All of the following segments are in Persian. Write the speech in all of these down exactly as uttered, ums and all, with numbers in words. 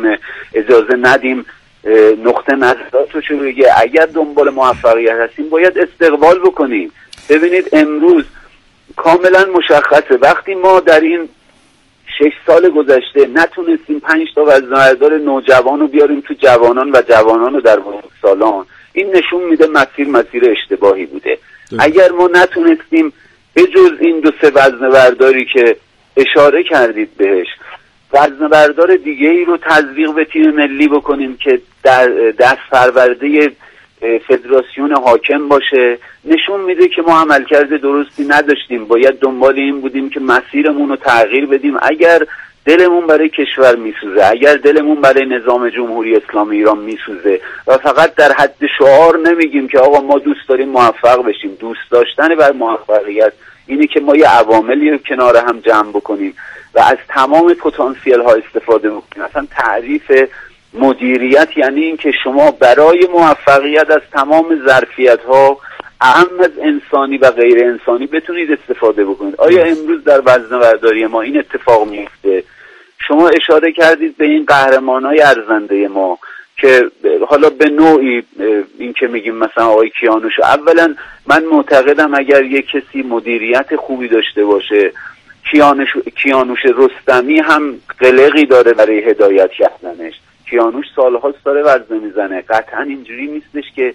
میکنه اجازه ندیم نقطه نظراتش رو بگه. اگر دنبال موفقیت هستیم باید استقبال بکنیم. ببینید امروز کاملا مشخصه وقتی ما در این شش سال گذشته نتونستیم پنج تا وزنه‌بردار نوجوان رو بیاریم تو جوانان و جوانان رو در بزرگسالان، این نشون میده مسیر مسیر اشتباهی بوده. ده. اگر ما نتونستیم به جز این دو سه وزنه‌برداری که اشاره کردید بهش وزنه‌بردار دیگه ای رو تزریق به تیم ملی بکنیم که در دست پرورده فدراسیون حاکم باشه، نشون میده که ما عملکرد درستی نداشتیم. باید دنبال این بودیم که مسیرمون رو تغییر بدیم. اگر دلمون برای کشور میسوزه، اگر دلمون برای نظام جمهوری اسلامی ایران میسوزه و فقط در حد شعار نمیگیم که آقا ما دوست داریم موفق بشیم، دوست داشتن بر موفقیت اینه که ما یه عواملی رو کنار هم جمع بکنیم و از تمام پتانسیل ها استفاده بکنیم. اصلا تعریف مدیریت یعنی این که شما برای موفقیت از تمام ظرفیت ها اهم از انسانی و غیر انسانی بتونید استفاده بکنید. آیا امروز در وزنه‌برداری ما این اتفاق میفته؟ شما اشاره کردید به این قهرمانای ارزنده ما که حالا به نوعی این که میگیم مثلا آقای کیانوش، اولا من معتقدم اگر یک کسی مدیریت خوبی داشته باشه، کیانوش کیانوش رستمی هم قلقی داره برای هدایت کردنش. کیانوش سالهاست داره وزنه میزنه، قطعا اینجوری نیستش که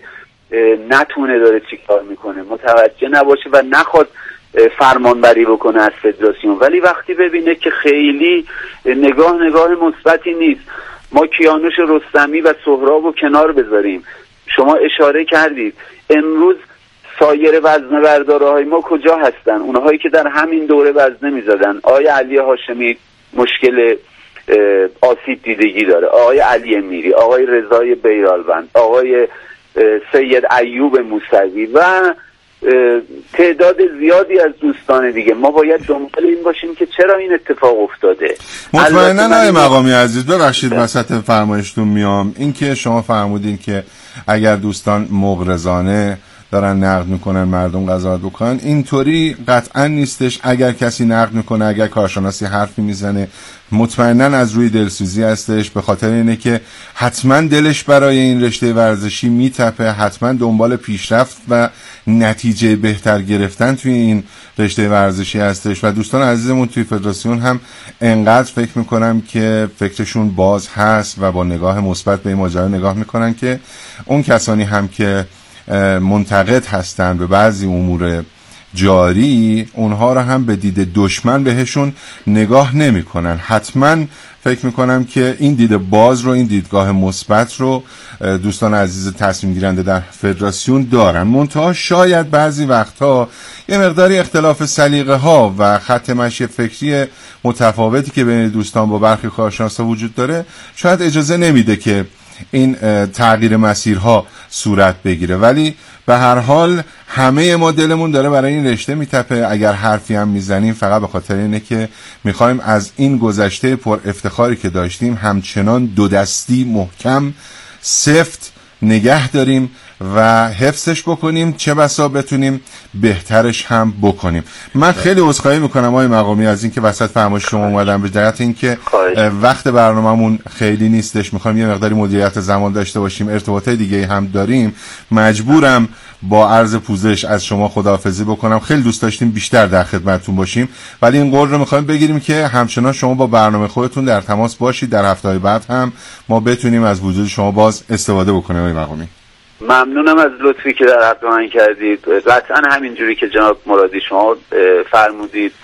نتونه داره چی کار میکنه، متوجه نباشه و نخواد فرمانبری بکنه از فدراسیون. ولی وقتی ببینه که خیلی نگاه نگاه مثبتی نیست، ما کیانوش رستمی و سهراب رو کنار بذاریم. شما اشاره کردید امروز سایر وزنه بردارهای ما کجا هستن؟ اونهایی که در همین دوره وزنه میزدن. آقای علی هاشمی مشکل آسیب دیدگی داره، آقای علی امیری، آقای رضای بیرالوند، آقای سید ایوب موسوی و تعداد زیادی از دوستان دیگه. ما باید دنبال این باشیم که چرا این اتفاق افتاده. مطمئنا آقای مقامی عزیز، ببخشید وسط فرمایشتون میام، این که شما فرمودین که اگر دوستان مغرضانه دارن نقد میکنن مردم قضاوت بکنن، اینطوری قطعا نیستش. اگر کسی نقد میکنه، اگر کارشناسی حرفی میزنه، مطمئنا از روی دلسوزی هستش، به خاطر اینه که حتما دلش برای این رشته ورزشی میتپه، حتما دنبال پیشرفت و نتیجه بهتر گرفتن توی این رشته ورزشی هستش. و دوستان عزیزمون توی فدراسیون هم انقدر فکر میکنم که فکرشون باز هست و با نگاه مثبت به این ماجرا نگاه میکنن که اون کسانی هم که منتقد هستن به بعضی امور جاری، اونها رو هم به دید دشمن بهشون نگاه نمی کنن. حتما فکر میکنم که این دید باز رو، این دیدگاه مثبت رو دوستان عزیز تصمیم گیرنده در فدراسیون دارن. منتها شاید بعضی وقتها یه مقداری اختلاف سلیقه ها و خط مشی فکری متفاوتی که بین دوستان با برخی کارشناسا وجود داره شاید اجازه نمیده که این تغییر مسیرها صورت بگیره. ولی به هر حال همه ما دلمون داره برای این رشته میتپه. اگر حرفی هم میزنیم فقط به خاطر اینه که میخوایم از این گذشته پر افتخاری که داشتیم همچنان دو دستی محکم سفت نگه داریم و حفظش بکنیم، چه بسا بتونیم بهترش هم بکنیم. من خیلی عذرخواهی میکنم آقای مقامی از اینکه وسط فرمایش شما اومدم، به جهت اینکه وقت برنامه‌مون خیلی نیستش، میخوایم یه مقداری مدیریت زمان داشته باشیم، ارتباطات دیگه هم داریم، مجبورم با عرض پوزش از شما خداحافظی بکنم. خیلی دوست داشتیم بیشتر در خدمتتون باشیم، ولی این قول رو میخوایم بگیریم که همچنان شما با برنامه خودتون در تماس باشید، در هفته‌های بعد هم ما بتونیم از وجود شما باز استفاده بکنیم. آقای مقامی ممنونم از لطفی که در حق من کردید. قطعا همینجوری که جناب مرادی شما فرمودید،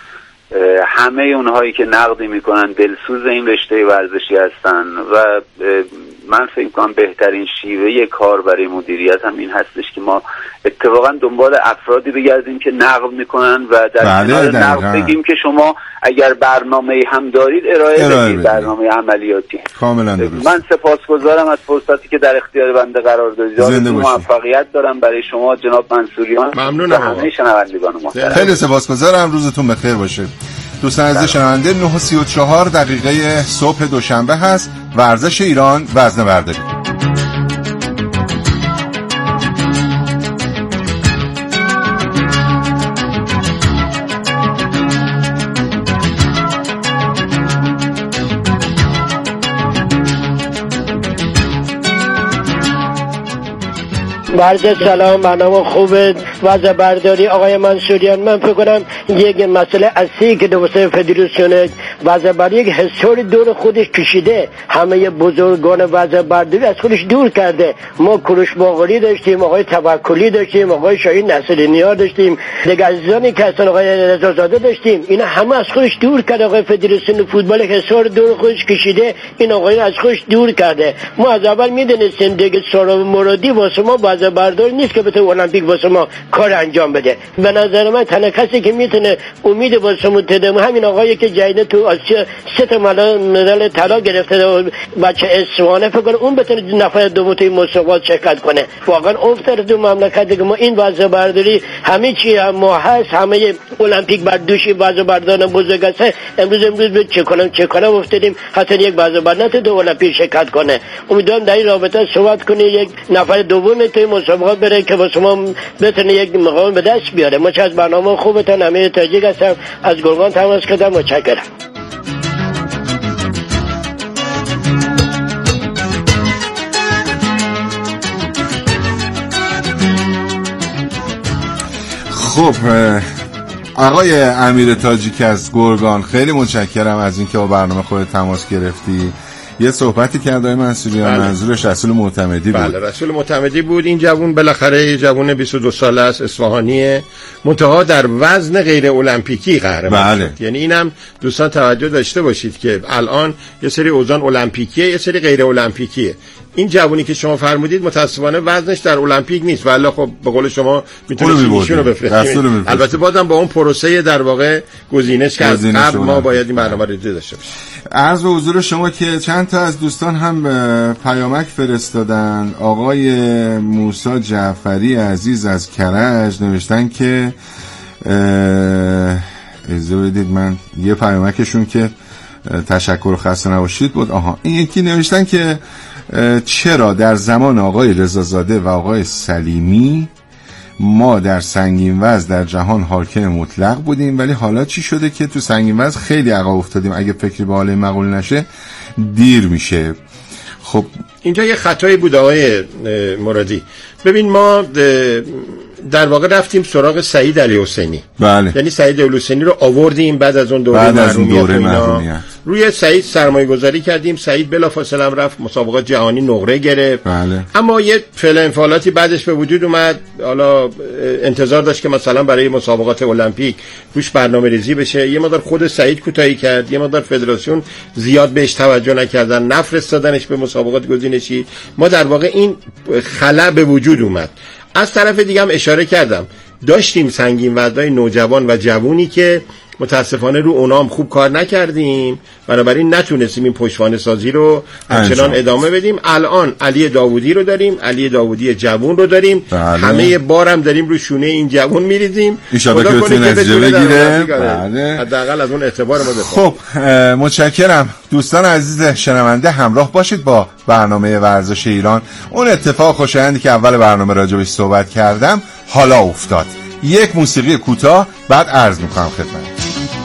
همه اونهایی که نقدی میکنن دلسوز این رشته ورزشی هستن و من فکر کنم بهترین شیوه کار برای مدیریت هم این هستش که ما اتفاقا دنبال افرادی بگردیم که نقد میکنن و در کنار نقد بگیم که شما اگر برنامه هم دارید ارائه, ارائه بدید، برنامه عملیاتی. کاملا درست. من سپاسگزارم از فرصتی که در اختیار بنده قرار دادید. موفقیت دارم برای شما جناب منصوریان. ممنونم و همه شنوندگان محترم. خیلی سپاسگزارم، روزتون بخیر باشه. دوستان عزیز شنونده، نه و سی و چهار دقیقه صبح دوشنبه هست. ورزش ایران، وزنه برداری. برده سلام، برنامه خوبه. وضع برداری آقای منصوریان، من فکر کنم یک مسئله اصلی که دوسته فدراسیون وضع برداری یک حسور دور خودش کشیده، همه بزرگان وضع برداری از خودش دور کرده. ما کروش باقری داشتیم، آقای توکلی داشتیم، آقای شاهین نصرالدین‌ها داشتیم، دیگه عزیزانی که اصلا آقای رضازاده داشتیم، اینا همه از خودش دور کرده. آقای فدراسیون فوتبال حسور دور خودش کشیده، این آقای از خودش دور کرده. ما از اول میدونستیم دیگه سارا مرادی واسه ما وضع برداری نیست که بتونه المپیک واسه ما کار انجام بده. به نظر من تنها کسی که میتونه امید واسه ما تدم همین آقایی که جایده تو آسیا سه تا مدال طلا گرفته و بچه اصفهان، فکر کنم اون بتونه نفر دوم توی مسابقات شرکت کنه. واقعا افتاد تو مملکت دیگه ما این وضع برداری همه چی ما هست، همه المپیک بردوشی وضع برداران بزرگ است. امروز امروز به چه کنم چه کنم افتادیم حتی یک وضع بردار تو المپیک شرکت کنه. امیدوارم در این رابطه صحبت کنه، یک نفر دوم توی مسابقات بره که واسه ما بتونه یک مقام به دست بیاره. ما چه از برنامه خوبتون همه تاجیک هستم، از گرگان تماس کردم. متشکرم. خب آقای امیر تاجیک از گرگان، خیلی متشکرم از اینکه با برنامه خودت تماس گرفتی. یه صحبتی کرد آقای منصوریان، بله. منظورش رسول معتمدی بود. بله رسول معتمدی بود. این جوون بالاخره یه جوون بیست و دو ساله است، اصفهانیه، منتها در وزن غیر المپیکی قهرمان بله. شد. یعنی اینم دوستان توجه داشته باشید که الان یه سری اوزان المپیکیه، یه سری غیر المپیکیه. این جوونی که شما فرمودید متاسفانه وزنش در المپیک نیست، ولی خب به قول شما میتونید ایشونو بفرستید. البته بازم با اون پروسه در واقع گزینش که از قبل ما باید این برنامه رو داشته باشیم. عرض به حضور شما که چند تا از دوستان هم پیامک فرستادن. آقای موسی جعفری عزیز از کرج نوشتن که اجازه بدید من یه پیامکشون که تشکر و خسته نباشید بود. آها این یکی نوشتن که چرا در زمان آقای رضازاده و آقای سلیمی ما در سنگین وزن در جهان حاکم مطلق بودیم، ولی حالا چی شده که تو سنگین وزن خیلی عقب افتادیم؟ اگه فکری به حال مقول نشه دیر میشه. خب اینجا یه خطایی بود آقای مرادی. ببین ما در واقع رفتیم سراغ سعید علی حسینی. بله. یعنی سعید علی حسینی رو آوردیم بعد از اون دوره بعد از اون دوره محرومیت روی سعید سرمایه گذاری کردیم. سعید بلافاصله هم رفت مسابقات جهانی نقره گرفت. بله. اما یه فعل انفعالاتی بعدش به وجود اومد. حالا انتظار داشت که مثلا برای مسابقات المپیک روش برنامه‌ریزی بشه. یه مقدار خود سعید کوتاهی کرد، یه مقدار فدراسیون زیاد بهش توجه نکردن، نفرستادنش به مسابقات گزینشی. ما در واقع این خلأ به وجود اومد. از طرف دیگه هم اشاره کردم داشتیم سنگین وزنای نوجوان و جوونی که متاسفانه رو اونام خوب کار نکردیم، بنابراین نتونستیم این پشتوانه سازی رو همچنان ادامه بدیم. الان علی داوودی رو داریم، علی داوودی جوون رو داریم. بله. همه بارم داریم رو شونه این جوون میریزیم ان شاء الله که بتونه نتیجه بگیره. بله. حداقل از اون اعتبار ما بخوام. خب متشکرم دوستان عزیز شنونده، همراه باشید با برنامه ورزش ایران. اون اتفاق خوشایندی که اول برنامه راجعش صحبت کردم حالا افتاد. یک موسیقی کوتاه بعد عرض میکنم خدمت.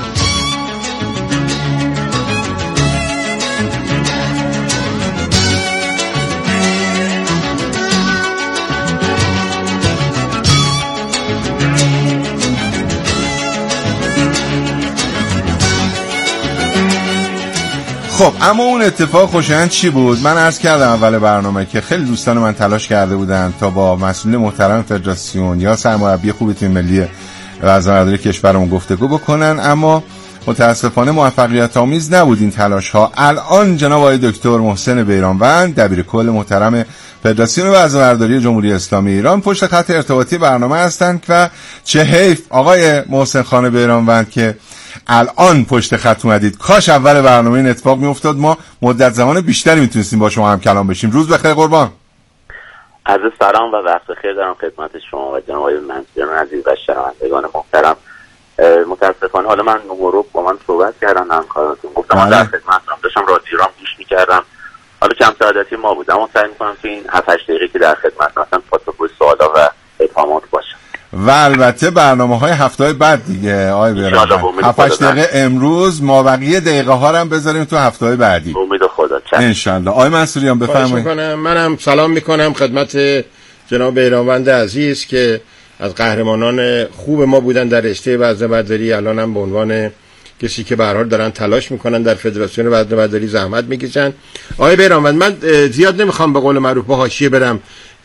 خب اما اون اتفاق خوشایند چی بود؟ من عرض کردم اول برنامه که خیلی دوستان من تلاش کرده بودن تا با مسئولین محترم فدراسیون یا سرمربی خوب تیم ملی وزارت کشورمون گفتگو بکنن، اما متاسفانه موفقیت آمیز نبود این تلاش ها. الان جناب آقای دکتر محسن بیرانوند دبیر کل محترم فدراسیون وزارت‌داری جمهوری اسلامی ایران پشت خط ارتباطی برنامه هستند و چه حیف آقای محسن خان بیرانوند که الان پشت خط اومدید. کاش اول برنامه این اتفاق میافتاد، ما مدت زمان بیشتری میتونستیم با شما هم کلام بشیم. روز بخیر قربان. عرض سلام و وقت خیر دارم خدمت شما و جناب آقای منصوریان عزیز و شنوندگان محترم. متاسفانه حالا من نمورو با من صحبت کردن همکاراتون، گفتم من در خدمتتون داشتم رادیو رو گوش می‌کردم. حالا کم سعادتی ما بودم و سعی می‌کنم تو این هفت هشت دقیقه که در خدمت هستم پاسخگوی سوالا و ابهامات باشم. و البته برنامه‌های هفته‌های بعد دیگه آقای بیرانوند، هفت هشت دقیقه امروز ما بقیه دقیقه ها رو هم بذاریم تو هفته‌های بعدی. امید خدا. ان شاء الله. آقای منصوریان بفرمایید. منم سلام می‌کنم خدمت جناب بهراموند عزیز که از قهرمانان خوب ما بودن در رشته وزنه‌برداری، الان هم به عنوان کسی که به هر حال دارن تلاش میکنن در فدراسیون وزنه‌برداری زحمت میکشن. آقای بهراموند، من زیاد نمیخوام به قول معروف با حاشیه برم،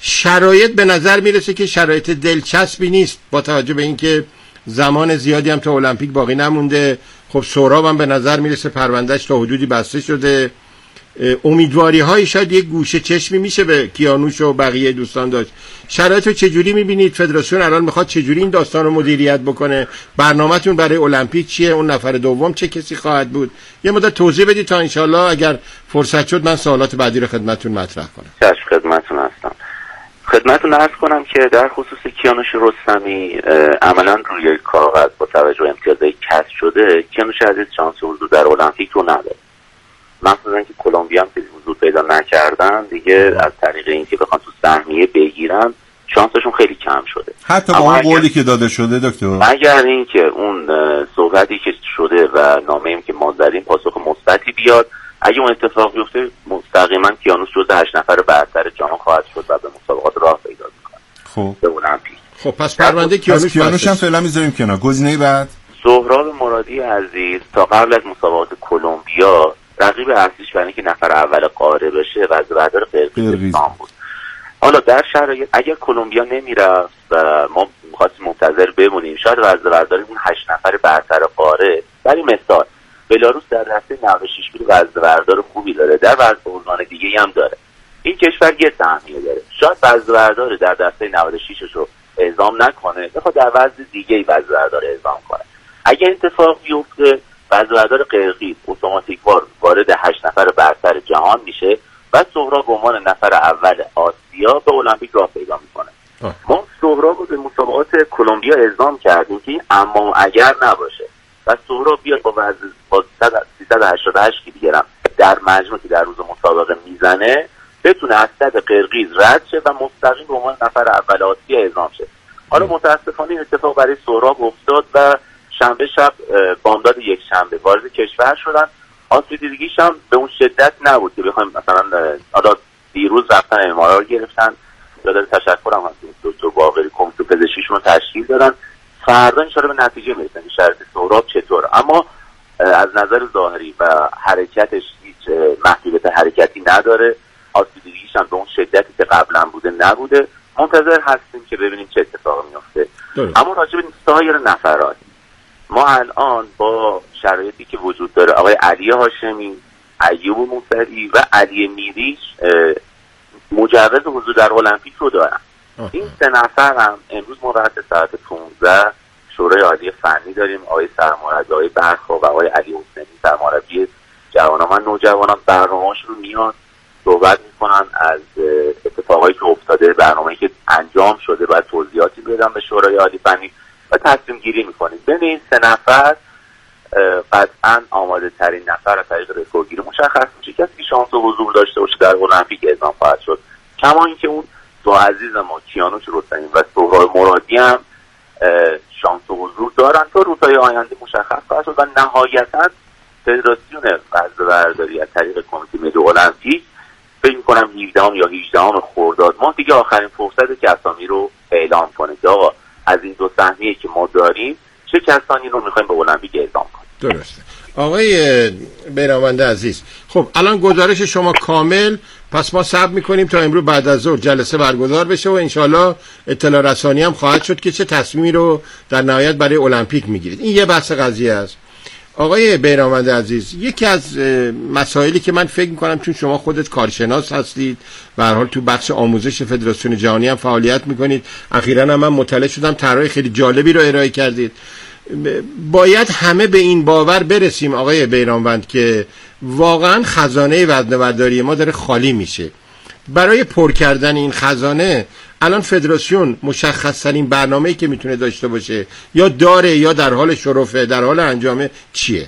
شرایط به نظر میرسه که شرایط دلچسبی نیست با توجه به اینکه زمان زیادی هم تا المپیک باقی نمونده. خب سهراب هم به نظر میرسه پروندهش تا حدودی بسته شده. امیدواری های شاید یک گوشه چشمی میشه به کیانوش و بقیه دوستان داشت. شرایط رو چجوری میبینید؟ فدراسیون الان میخواد چجوری این داستان رو مدیریت بکنه؟ برنامه‌تون برای المپیک چیه؟ اون نفر دوم چه کسی خواهد بود؟ یه مدت توضیح بدید تا انشالله اگر فرصت شد من سوالات بعدی رو خدمتتون مطرح کنم. چشم، خدمتتون هستم. خدمتتون عرض کنم که در خصوص کیانوش رستمی عملا روی کاغذ با توجه به امتیازهای کسب شده کیانوش عزیز شانس حضور در المپیک رو نداره. مخصوصا که کلمبیا هم حضور پیدا نکردن دیگه، از طریق اینکه بخوان تو سهمیه بگیرن شانسشون خیلی کم شده. حتی با اون قولی که داده شده دکتر، مگر اینکه اون صحبتی که شده و نامه‌ای که ما داریم پاسخ مثبتی بیاد، اگه اون اتفاق بیفته مستقیما کیانوش جزو هشت نفر برتر جهان خواهد شد و به مسابقات راه پیدا می‌کنه. خب به المپیک. خب پس پرونده کیانوش کیانوش هم فعلا میذاریم کنار. گزینه بعد سهراب مرادی عزیز تا قبل از مسابقات کلمبیا رقیب اصلیش برای اینکه نفر اول قاره بشه وزنه‌بردار قرقیزستان بود. حالا در شرایط اگر کلمبیا نمیرفت و ما می‌خواستیم منتظر بمونیم، شاید وزنه‌برداری اون هشت نفر برتر قاره، برای مثال بلاروس در دسته نود و شش کیلو وزنه‌بردار خوبی داره، در وزن دیگه‌ای هم داره. این کشور یه سهمیه داره، شاید وزنه‌بردار در دسته نود و شش رو اعزام نکنه، بخواد در وزن دیگه‌ای وزنه‌بردار اعزام کنه. اگه اتفاق بیفته وزنه‌بردار قرقیز اتوماتیک وار وارد هشت نفر برتر جهان میشه و سهراب به عنوان نفر اول آسیا به المپیک راه پیدا میکنه. ما سهراب رو به مسابقات کلمبیا اعزام کردیم که اما اگر نباشه و سهراب بیاد با وزن با سیصد و هشتاد و هشت کیلوگرم در مجموع که در روز مسابقه میزنه بتونه از صد قرقیز رد شه و مستقیم به عنوان نفر اول آسیا اعزام شه. حالا متاسفانه این اتفاق برای سهراب افتاد و شنبه شب بامداد یک شنبه وارد کشور شدن. آسیب‌دیدگیش هم به اون شدت نبود که بخوایم مثلا حالا دیروز رفتن ام آر آی گرفتن، دادر تشکرم از دکتر باقری کمیته پزشکیشون رو تشکیل دادن. فردا ان شاءالله به نتیجه میرسن که شرایط سهراب چطوره، اما از نظر ظاهری و حرکتش هیچ محدودیت حرکتی نداره. آسیب‌دیدگیش هم به اون شدتی که قبلا بوده نبوده. منتظر هستیم که ببینیم چه اتفاقی میفته. اما راجع به سایر نفرات ما الان با شرایطی که وجود داره، آقای علی هاشمی، ایوب موسوی و علی میریش مجوز حضور در المپیک رو دارن. این سه نفر هم امروز موقع ساعت پانزده شورای عالی فنی داریم. آقای سرمربی آقای برخا و آقای علی حسینی سرمربی جوانان و نوجوانان برنامه‌هاشون رو میان صحبت میکنن از اتفاقایی که افتاده، برنامه‌ای که انجام شده و توضیحاتی بدن به شورای عالی فنی و تصمیم گیری میکنیم. بین این سه نفر قطعا آماده ترین نفر از طریق رکوردگیری مشخص میشه، کسی که شانس و حضور داشته باشه در المپیک اعزام خواهد شد. کما اینکه اون دو عزیز ما کیانوش رستمی و سهراب مرادی هم شانس و حضور دارن تا روزهای آینده مشخص خواهد شد و نهایتا فدراسیون وزنه‌برداری از طریق کمیته ملی المپیک فکر می‌کنم هفدهم یا هجدهم خرداد ماه دیگه آخرین فرصته که اسامی رو اعلام کنه که آقا از این دو سهمیه که ما داریم چه کسانی رو می‌خوایم به المپیک اعزام کنیم. درسته. آقای بهراموند عزیز، خب الان گزارش شما کامل، پس ما صبر می‌کنیم تا امروز بعد از ظهر جلسه برگزار بشه و انشالله اطلاع رسانی هم خواهد شد که چه تصمیمی رو در نهایت برای المپیک می‌گیرید. این یه بحث قضیه است. آقای بهراموند عزیز، یکی از مسائلی که من فکر میکنم چون شما خودت کارشناس هستید به هر حال تو بخش آموزش فدراسیون جهانی هم فعالیت میکنید، اخیراً هم من مطلع شدم طرح خیلی جالبی رو ارائه کردید، باید همه به این باور برسیم آقای بهراموند که واقعاً خزانه وزنه‌برداری ما داره خالی میشه. برای پر کردن این خزانه الان فدراسیون مشخص‌ترین برنامه‌ای که میتونه داشته باشه یا داره یا در حال شرفه در حال انجامه چیه؟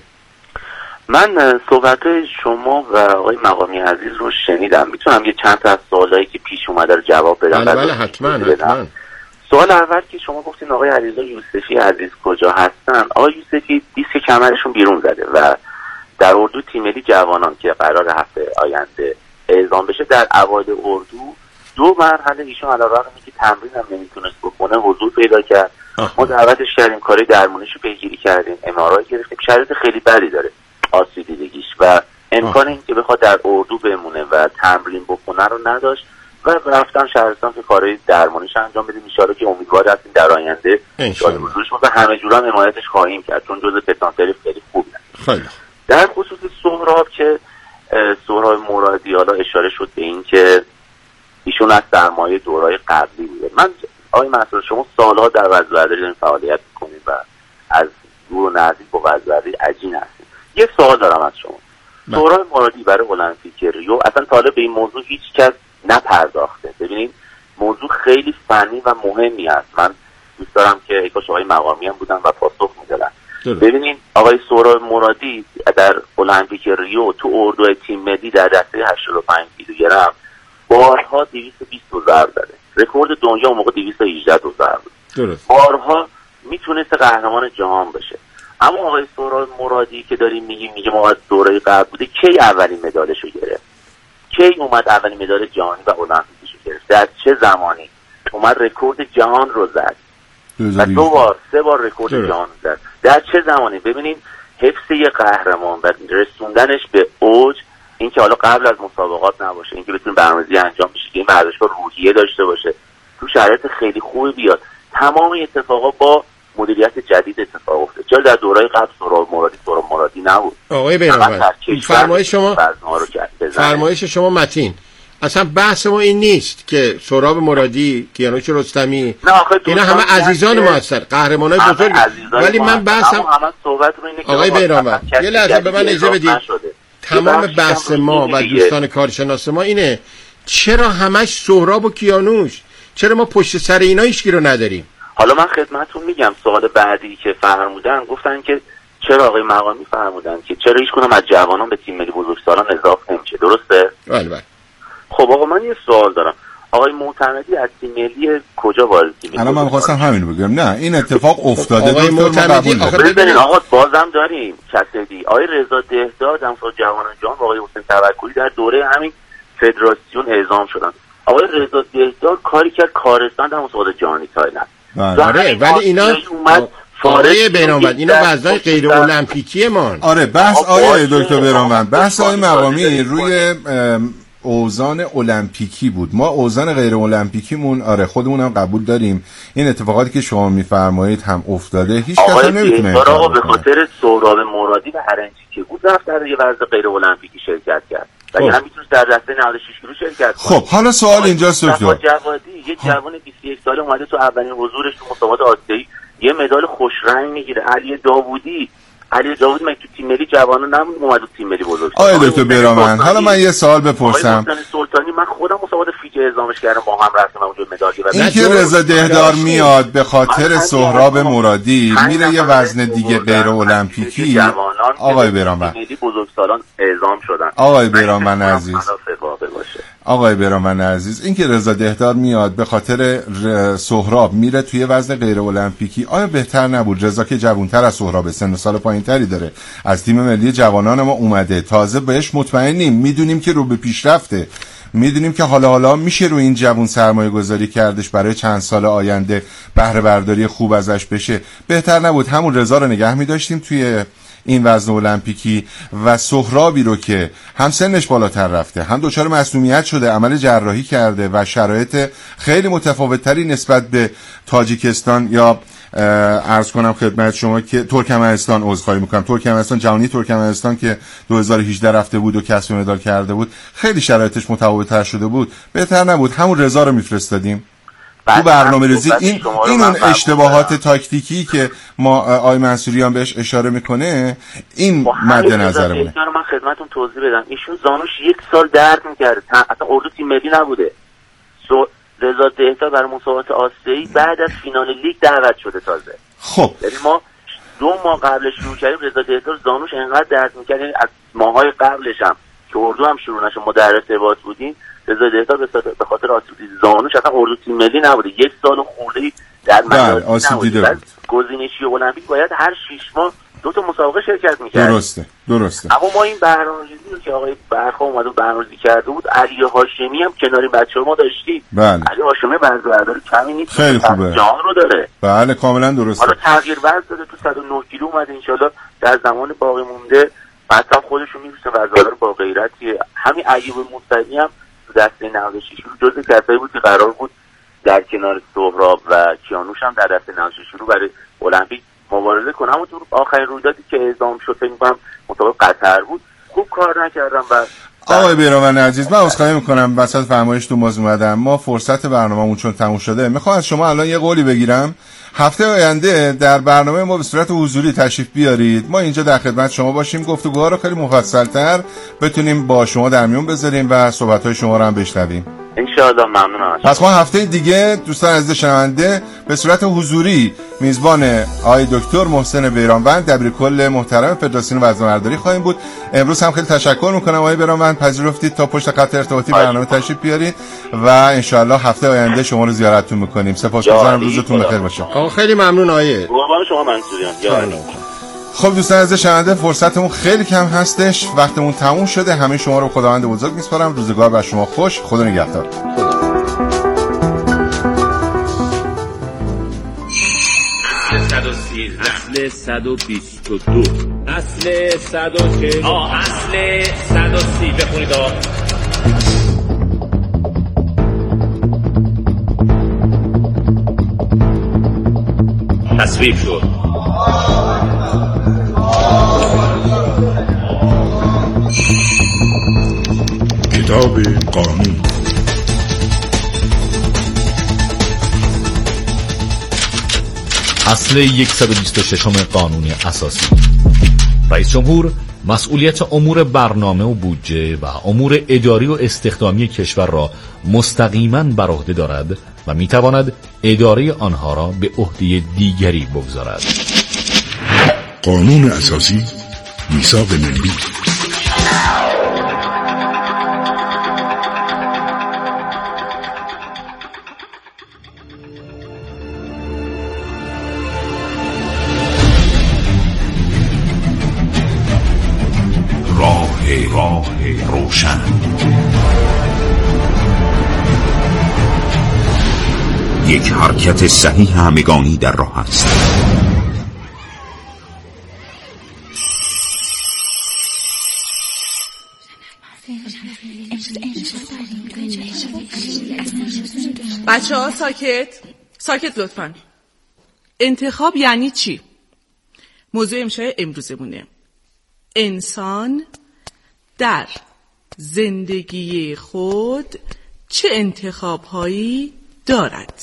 من صحبت شما و آقای مقامی عزیز رو شنیدم. میتونم یه چند تا از سوالایی که پیش اومده رو جواب بدم؟ بله بله حتما حتما. سوال اول که شما گفتین آقای علیرضا یوسفی عزیز کجا هستن؟ آقای یوسفی دیسک کمرشون بیرون زده و در اردو تیم ملی جوانان که قرار هفته آینده اعزام بشه در اوایل اردو دو مرحله ایشون علیرغم اینکه تمرین هم نمیتونست بکنه حضور پیدا کرد. ما دعوتش کردیم، کاری درمانیشو پیگیری کردیم، ام آر آی گرفتیم. شرایط خیلی بدی داره آسیب دیدگیش و امکان این که بخواد در اردو بمونه و تمرین بکنه رو نداشت و رفتن شهرستان که کارهای درمانیش انجام بدیم. ان شاءالله که امیدوار هستیم در آینده ان شاءالله حضورش و همه جوره هم حمایتش خواهیم کرد چون جزء پتانسیل خیلی خوبه. خیلی در خصوص سهراب که سهراب مرادی حالا اشاره شد به این که ایشون از سرمایه دورای قبلی بوده. من آقای مسئول شما سالها در وزارتداری دارین فعالیت میکنید و از دور و نزدیک با وزارتداری عجین هستید. یه سوال دارم از شما. سهراب مرادی برای المپیک ریو اصلا تا حالا به این موضوع هیچ کس نپرداخته. ببینید موضوع خیلی فنی و مهمی است. من دوست دارم که ایکاش آقای مقامی هم بودن و پاسخ میدادن. ببینید آقای سهراب مرادی در المپیک ریو تو اردو تیم ملی در دسته هشتاد و پنج کیلوگرم بارها دویست و بیست دو ضرب زده. رکورد دنیا اون موقع دویست و هجده دو ضرب بود. بارها میتونست قهرمان جهان بشه. اما آقای سهراب مرادی که داریم میگیم میگه ما از دوره قبل بوده، کی اولین مدالشو گرفت؟ کی اومد اولین مدال جهانی و المپیکیشو گرفت؟ در چه زمانی اومد رکورد جهان رو زد؟ و دو بار سه بار رکورد جهان زد. در چه زمانی؟ ببینید حفظ یه قهرمان و رسوندنش به اوج، این که حالا قبل از مسابقات نباشه، این که بتونه برنامه‌ریزی انجام بشه، که این ورزشکار روحیه داشته باشه، تو شرایط خیلی خوبی بیاد. تمام اتفاقا با مدیریت جدید اتفاق افتاد. چرا در دورهای قبل سهراب مرادی سهراب مرادی نبود؟ آقای بیرانوند فرمایش شما فرمایش شما متین. اصلا بحث ما این نیست که سهراب مرادی، کیانوش رستمی اینا همه عزیزان ما هستن، قهرمانای بزرگ، ولی من بحثم آقای بیرانوند یه لحظه به من اجازه بدید. تمام بحث ما و دوستان کارشناس ما اینه چرا همش سهراب و کیانوش، چرا ما پشت سر اینا هیچکی رو نداریم؟ حالا من خدمتتون میگم سوال بعدی که فرمودن، گفتن که چرا آقای مقامی فرمودن که چرا هیچ کنم از جوانان به تیم ملی بزرگسالان اضافه نمیشه، درسته؟ بله بله. خب آقا من یه سوال دارم، آقای معتمدی از تیم ملی کجا وارد تیم ملی؟ الان من خواستم همین بگم. نه این اتفاق افتاده. آقای معتمدی ببینید آقا بازم داریم کسدی آقای رضا دهداد هم جوانان جهان و آقای حسین توکلی در دوره همین فدراسیون اعزام شدن. آقای رضا دهداد کاری کرد کارستان در مسابقات جهانی تایلند. آره ولی اینا آره بیرانوند اینا وزنای غیر المپیکی مان. آره بحث آیه دکتر بیرانوند بحث آیه مقامی روی اوزان المپیکی بود. ما اوزان غیر المپیکیمون آره خودمون هم قبول داریم. این اتفاقاتی که شما میفرمایید هم افتاده. هیچ کس نمیتونه آقا به خاطر سهراب مرادی و هرنجی که بود رفت در یه ورزش غیر المپیکی شرکت کرد. و یعنی میتونه در دسته نود و شش کیلو شرکت کنه. خب حالا سوال اینجاست دکتر. جوادی یه جوان بیست و یک ساله اومده تو اولین حضورش تو مسابقات آسیایی یه مدال خوش رنگ میگیره. علی داوودی علی داوود من تو تیم ملی جوانان نمون اومد تو تیم ملی بزرگ. آقای دکتر بیرانوند حالا من یه سوال بپرسم. سلطانی من خودم مسابقات فیجی اعزامش کردم با هم رفتم اونجا مدال گرفتم. این که رضا دهدار میاد به خاطر سهراب مرادی میره یه وزن دیگه غیر المپیکی. آقای بیرانوند ملی بزرگسالان اعزام شدن. آقای بیرانوند عزیز آقای بیرانوند عزیز این که رضا دهدار میاد به خاطر سهراب میره توی وزن غیر المپیکی، آیا بهتر نبود رضا که جوانتر از سهراب سن و سال پایینتری داره از تیم ملی جوانان ما اومده، تازه بهش مطمئنیم، میدونیم که رو به پیشرفته، میدونیم که حالا حالا میشه رو این جوان سرمایه گذاری کردش برای چند سال آینده بهره برداری خوب ازش بشه، بهتر نبود همون رضا رو نگه میداشتیم توی این وزن المپیکی و سهرابی رو که هم سنش بالاتر رفته هم دچار مسئولیت شده، عمل جراحی کرده و شرایط خیلی متفاوت‌تری نسبت به تاجیکستان یا عرض کنم خدمت شما که ترکمنستان عذرخواهی میکنم ترکمنستان جهانی ترکمنستان که دو هزار و هجده رفته بود و کسب مدال کرده بود، خیلی شرایطش متفاوت‌تر شده بود، بهتر نبود همون رضا رو میفرستادیم تو برنامه‌ریزی؟ این این اون اشتباهات تاکتیکی که ما آقای منصوریان بهش اشاره میکنه این مد نظرمونه. من خدمتتون توضیح بدم، ایشون زانوش یک سال درد می‌کرد، اصلا اردو تیم ملی نبوده. رضا دهدار برای مسابقات آسیایی بعد از فینال لیگ دعوت شده تازه. خب یعنی ما دو ماه قبلش شروع کردیم، رضا دهدار زانوش انقدر درد می‌کرد، یعنی از ماهای قبلش هم که اردو هم شروع نشه ما در ارتباط بودیم، رضا دهدار به خاطر آسیب زانوش اصلا اردو تیم ملی نبوده، یک سال خورده‌ای در مدرسه نبوده. گزینشی المپیک باید هر شش ماه دو تا مسابقه شرکت می‌کرد. درسته درسته. اما ما این برنامه‌ریزی رو که آقای برخا اومد و برنامه‌ریزی کرده بود، علی هاشمی هم کنار بچه‌ها ما داشتیم. بله. علی هاشمی وزن‌برداری کمی نیست، خیلی خوبه، جان رو داره. بله کاملا درسته. حالا تغییر وزن داده، تو صد و نه کیلو اومده، ان شاءالله در زمان باقی مونده مثلا خودشون میرسه وزن‌دار با غیرتیه. همین ایوب مصطفی هم تو دسته نود و شش رو جزء کسایی بود که قرار بود در کنار سهراب و کیانوش هم در دسته نود و شش رو برای المپیک مبارزه کنم. اما تو آخرین رویدادی که اعزام شد فکر می‌کنم مطابق قطر بود، خوب کار نکردم. و آقای بیرانوند عزیز، من عذرخواهی میکنم وسط فرمایشتون باز اومدم. ما فرصت برنامه‌مون چون تموم شده، میخوام از شما الان یه قولی بگیرم. هفته آینده در برنامه ما به صورت حضوری تشریف بیارید، ما اینجا در خدمت شما باشیم، گفتگوها رو خیلی مفصل‌تر بتونیم با شما در میون بذاریم و صحبت‌های شما رو هم بشنویم. انشاءالله. ممنونم. پس ما هفته دیگه دوستان عزیز شنونده به صورت حضوری میزبان آقای دکتر محسن بیرانوند، دبیرکل محترم فدراسیون وزنه‌برداری خواهیم بود. امروز هم خیلی تشکر میکنم آقای بیرانوند پذیرفتید تا پشت خط ارتباطی برنامه تشریف بیارید و انشاءالله هفته آینده شما رو زیارتتون میکنیم. سپاسگزارم، روزتون بخیر باشه. آقا خیلی ممنون آقای قربان شما منصوریان. خب دوستان عزیز شنونده، فرصتمون خیلی کم هستش، وقتمون تموم شده. همه شما رو خداوند بزرگ میسپارم. روزگار بر شما خوش. خدا نگهدار. صد و سیزده اصل صد و بیست و دو اصل صد و چه آه اصل صد و سی بخونید آه تصویب شد. کتاب قانون. اصل صد و بیست و شش قانون اساسی. رئیس جمهور مسئولیت امور برنامه و بودجه و امور اداری و استخدامی کشور را مستقیما بر عهده دارد و میتواند اداره آنها را به عهده دیگری بگذارد. قانون اساسی، میثاق ملی. راه راه روشن. یک حرکت صحیح همگانی در راه است. بچه ها ساکت ساکت لطفا. انتخاب یعنی چی؟ موضوع امشب امروزمونه انسان در زندگی خود چه انتخاب‌هایی دارد.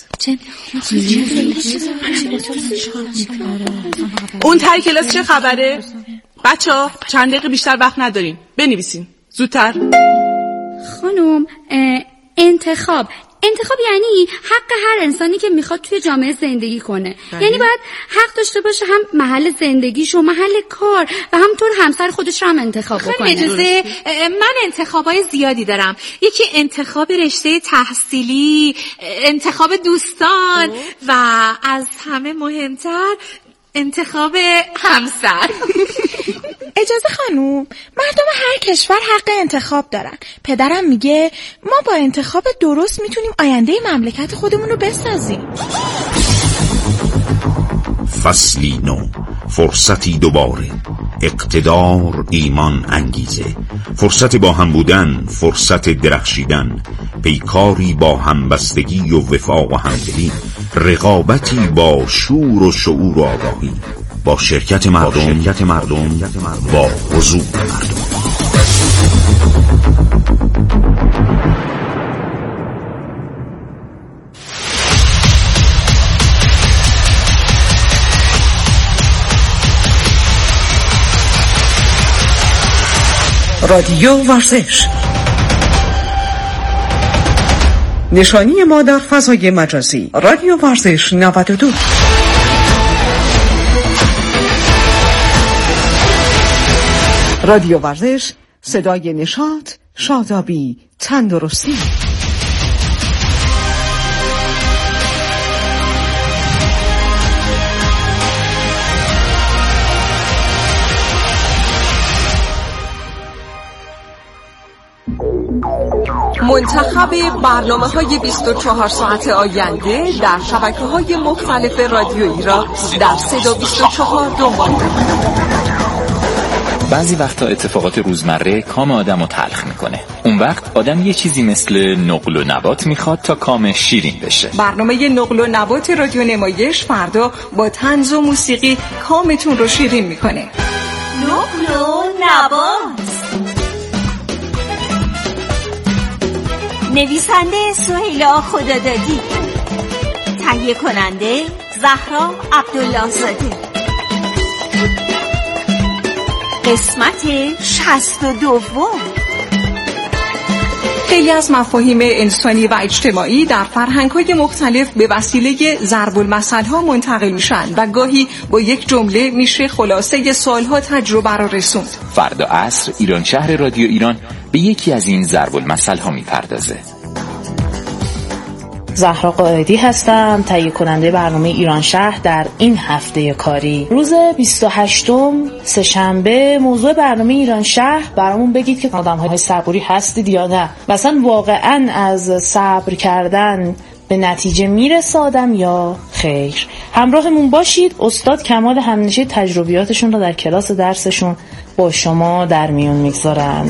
اون تای کلاس چه خبره؟ بچه ها چند دقیقه بیشتر وقت نداریم، بنویسین زودتر. خانم انتخاب انتخاب یعنی حق هر انسانی که میخواد توی جامعه زندگی کنه. بله. یعنی باید حق داشته باشه هم محل زندگیش و محل کار و همطور همسر خودش رو هم انتخاب بکنه. اجازه من انتخابای زیادی دارم. یکی انتخاب رشته تحصیلی، انتخاب دوستان اوه. و از همه مهمتر انتخاب همسر. اجازه خانوم، مردم هر کشور حق انتخاب دارن. پدرم میگه ما با انتخاب درست میتونیم آینده مملکت خودمون رو بسازیم. فصلی نو، فرصتی دوباره، اقتدار، ایمان، انگیزه، فرصت با هم بودن، فرصت درخشیدن، پیکاری با همبستگی و وفاق و همدلی، رقابتی با شور و شعور و آگاهی، با شرکت مردم، با, شرکت مردم، با حضور مردم. رادیو ورزش، نشانی ما در فضای مجازی. رادیو ورزش نود و دو. رادیو ورزش، صدای نشاط، شادابی، تندرستی. منتخب برنامه‌های بیست و چهار ساعت آینده در شبکه‌های مختلف رادیویی را در صدا بیست و چهار دنبال کنید. بعضی وقتا اتفاقات روزمره کام آدم رو تلخ میکنه. اون وقت آدم یه چیزی مثل نقل و نبات میخواد تا کامش شیرین بشه. برنامه نقل و نبات رادیو نمایش فردا با طنز و موسیقی کامتون رو شیرین میکنه. نقل و نبات. نویسنده سهیلا خدادادی، تهیه کننده زهرا عبدالله زاده. قسمت شصت و دو. خیلی از مفاهیم انسانی و اجتماعی در فرهنگ‌های مختلف به وسیله ضرب المثل‌ها منتقل میشن و گاهی با یک جمله میشه خلاصه سالها تجربه را رسوند. فردا عصر ایران شهر رادیو ایران به یکی از این ضرب المثل‌ها میپردازه. زهرا قائدی هستم، تهیه کننده برنامه ایران شهر در این هفته کاری. روز بیست و هشتم سه‌شنبه موضوع برنامه ایران شهر برامون بگید که آدم‌های صبوری هستید یا نه. مثلا واقعاً از صبر کردن به نتیجه میرسه آدم یا خیر؟ همراهمون باشید. استاد کمال همنشی تجربیاتشون رو در کلاس درسشون با شما در میون میگذارن.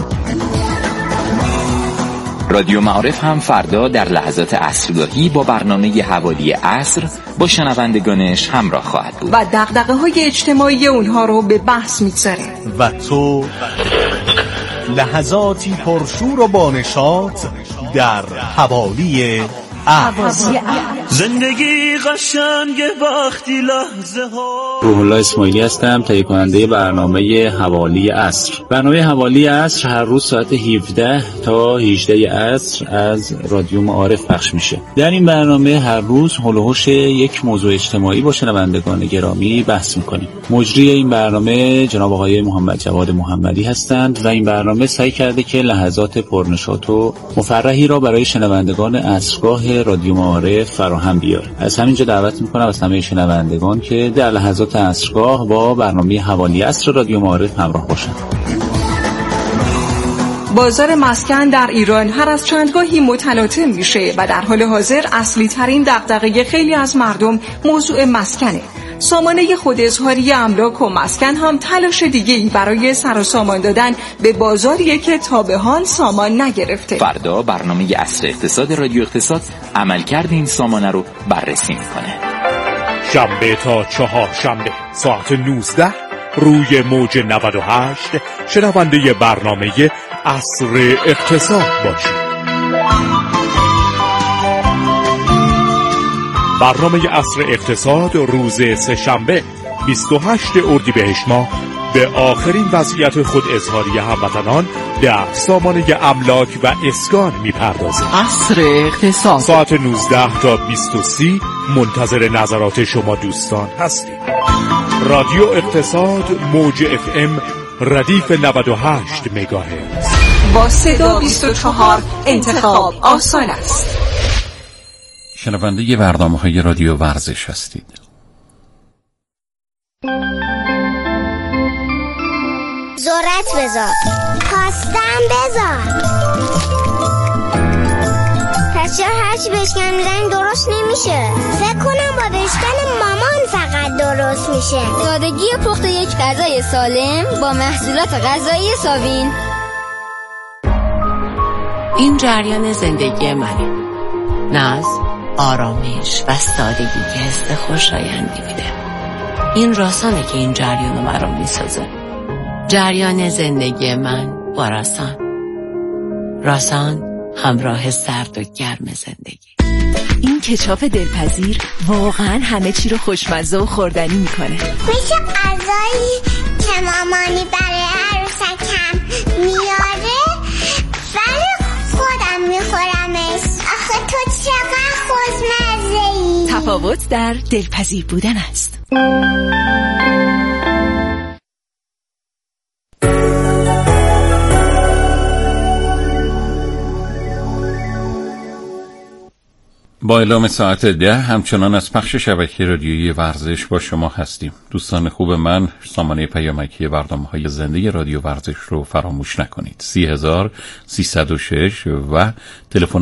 رادیو معارف هم فردا در لحظات عصرگاهی با برنامه حوالی عصر با شنوندگانش همراه خواهد بود و دغدغه‌های اجتماعی اونها رو به بحث می‌گذاره. و تو لحظاتی پرشور و بانشاط در حوالی عصر. زندگی قشنگه وقتی لحظه ها. روح الله اسماعیلی هستم، تهیه کننده برنامه حوالی عصر. برنامه حوالی عصر هر روز ساعت هفده تا هجده عصر از رادیو معارف پخش میشه. در این برنامه هر روز هول و هوش یک موضوع اجتماعی با شنوندگان گرامی بحث میکنیم. مجری این برنامه جناب آقای محمد جواد محمدی هستند و این برنامه سعی کرده که لحظات پرنشاط و مفرحی را برای شنوندگان عصرگاه رادیو معارف فراهم بیاره. از همینجا دعوت میکنم از همه شنوندگان که در لحظات عصرگاه با برنامه حوالی عصر رادیو معارف همراه باشند. بازار مسکن در ایران هر از چندگاهی متلاطم میشه و در حال حاضر اصلی ترین دغدغه خیلی از مردم موضوع مسکنه. سامانه خود اظهاری املاک و مسکن هم تلاش دیگه‌ای برای سر و سامان دادن به بازاریه که تا به حال سامان نگرفته. فردا برنامه عصر اقتصاد رادیو اقتصاد عملکرد این سامانه رو بررسی میکنه. شنبه تا چهار شنبه ساعت نوزده روی موج نود و هشت شنونده برنامه عصر اقتصاد باشید. برنامه عصر اقتصاد روز سه‌شنبه بیست و هشتم اردیبهشت ماه به آخرین وضعیت خود اظهاری هموطنان در سامانه املاک و اسکان میپردازه. عصر اقتصاد ساعت نوزده تا بیست و سه منتظر نظرات شما دوستان هستیم. رادیو اقتصاد موج اف ام ردیف نود و هشت مگاهرتز. با صدا بیست و چهار انتخاب آسان است. شنونده برنامه‌های رادیو ورزش هستید. ذرت بذار، خواستم بذار. پس چرا هرچی بشکن میزنی درست نمیشه؟ فکر کنم با بشکن مامان فقط درست میشه. سادگی پخت یک غذای سالم با محصولات غذایی ساوین. این جریان زندگی منه. ناز، آرامش و سادگی که حس خوشایندی میده. این راسانه که این جریان رو برام میسازه. جریان زندگی من با راسان. راسان همراه سرد و گرم زندگی. این کچاپ دلپذیر واقعا همه چی رو خوشمزه و خوردنی میکنه. میشه غذایی که مامانی برای عروسکم میاره ولی خودم میخورمش. آخه تو چقدر خوشمزه‌ای. تفاوت در دلپذیر بودن است. با اعلام ساعت ده همچنان از پخش شبکه رادیویی ورزش با شما هستیم. دوستان خوب من، سامانه پیامکی برنامه‌های زنده رادیو ورزش رو فراموش نکنید. سی هزار سیصد و شش و تلفن